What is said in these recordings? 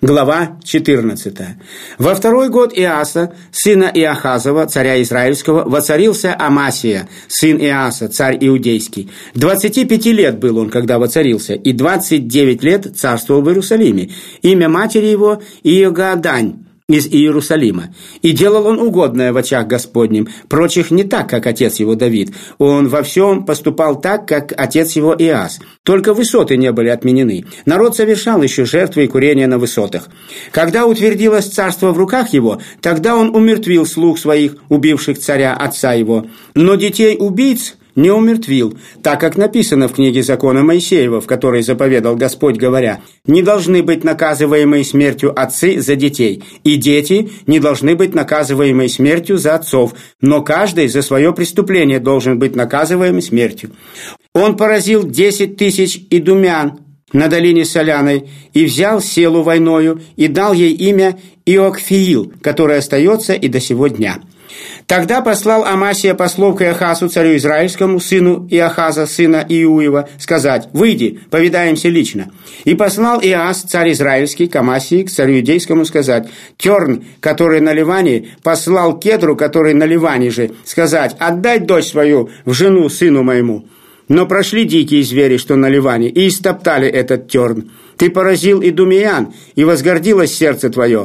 Глава 14. Во второй год Иаса, сына Иохазова, царя Израильского, воцарился Амасия, сын Иаса, царь Иудейский. 25 лет был он, когда воцарился, и 29 лет царствовал в Иерусалиме. Имя матери его Иогаадань из Иерусалима. И делал он угодное в очах Господним, прочих не так, как отец его Давид. Он во всем поступал так, как отец его Иас. Только высоты не были отменены. Народ совершал еще жертвы и курения на высотах. Когда утвердилось царство в руках его, тогда он умертвил слуг своих, убивших царя отца его. Но детей убийц не умертвил, так как написано в книге закона Моисеева, в которой заповедал Господь, говоря: «Не должны быть наказываемые смертью отцы за детей, и дети не должны быть наказываемые смертью за отцов, но каждый за свое преступление должен быть наказываем смертью». Он поразил 10 тысяч идумян на долине Соляной, и взял селу войною, и дал ей имя Иокфиил, которое остается и до сего дня. Тогда послал Амасия послов к Иохасу, царю Израильскому, сыну Иохаза, сына Иуева, сказать: «Выйди, повидаемся лично». И послал Иоас, царь Израильский, к Амасии, к царю Иудейскому, сказать: «Терн, который на Ливане, послал Кедру, который на Ливане же, сказать: отдай дочь свою в жену сыну моему. Но прошли дикие звери, что на Ливане, и истоптали этот терн. Ты поразил идумеян, и возгордилось сердце твое.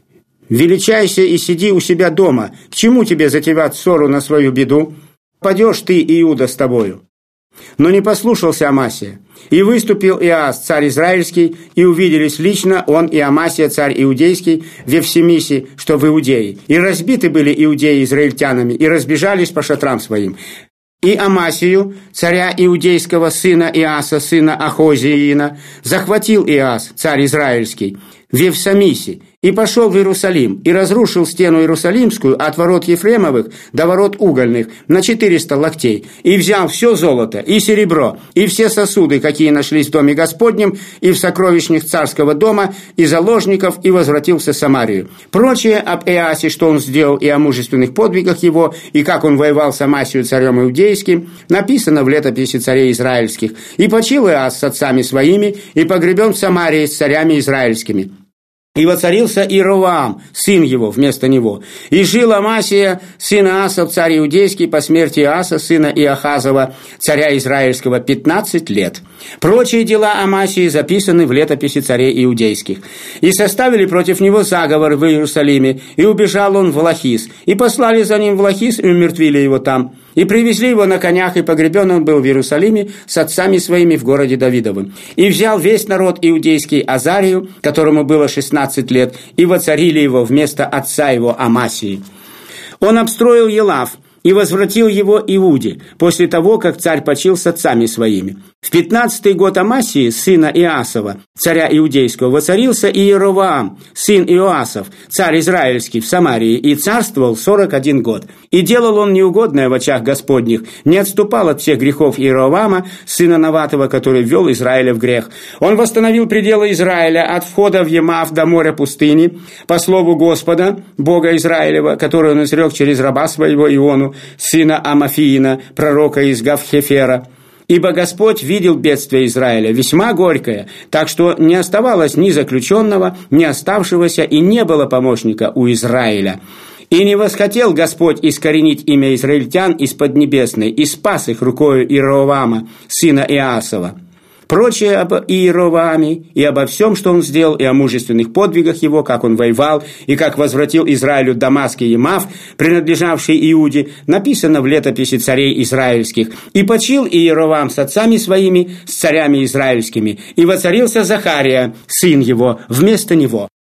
Величайся и сиди у себя дома. К чему тебе затевать ссору на свою беду? Падешь ты, Иуда, с тобою». Но не послушался Амасия. И выступил Иоас, царь Израильский, и увиделись лично он и Амасия, царь Иудейский, в Евсемисе, что в Иудее. И разбиты были иудеи израильтянами, и разбежались по шатрам своим. И Амасию, царя Иудейского, сына Иаса, сына Ахозиина, захватил Иоас, царь Израильский, в Евсамисе, и пошел в Иерусалим, и разрушил стену Иерусалимскую от ворот Ефремовых до ворот угольных на 400 локтей, и взял все золото, и серебро, и все сосуды, какие нашлись в доме Господнем, и в сокровищных царского дома, и заложников, и возвратился в Самарию. Прочее об Иасе, что он сделал, и о мужественных подвигах его, и как он воевал с Амасией, царем Иудейским, написано в летописи царей израильских. И почил Иас с отцами своими, и погребен в Самарии с царями израильскими. И воцарился Иеровоам, сын его, вместо него. И жил Амасия, сын Иасов, царь Иудейский, по смерти Иаса, сына Иохазова, царя Израильского, 15 лет. Прочие дела Амасии записаны в летописи царей Иудейских. И составили против него заговор в Иерусалиме, и убежал он в Лахис. И послали за ним в Лахис, и умертвили его там. И привезли его на конях, и погребен он был в Иерусалиме с отцами своими в городе Давидовым. И взял весь народ иудейский Азарию, которому было 16 лет, и воцарили его вместо отца его Амасии. Он обстроил Елав и возвратил его Иуде, после того, как царь почил с отцами своими. В 15-й год Амасии, сына Иасова, царя Иудейского, воцарился Иеровоам, сын Иоасов, царь Израильский, в Самарии, и царствовал 41 год. И делал он неугодное в очах Господних, не отступал от всех грехов Иеровоама, сына Наватова, который ввел Израиля в грех. Он восстановил пределы Израиля от входа в Емав до моря пустыни, по слову Господа, Бога Израилева, который он изрек через раба своего Иону, сына Амафиина, пророка из Гавхефера. Ибо Господь видел бедствие Израиля, весьма горькое, так что не оставалось ни заключенного, ни оставшегося, и не было помощника у Израиля. И не восхотел Господь искоренить имя израильтян из Поднебесной, и спас их рукою Иеровоама, сына Иасова. Прочее об Иеровоаме и обо всем, что он сделал, и о мужественных подвигах его, как он воевал, и как возвратил Израилю Дамаск и Емав, принадлежавший Иуде, написано в летописи царей израильских. И почил Иеровоам с отцами своими, с царями израильскими, и воцарился Захария, сын его, вместо него.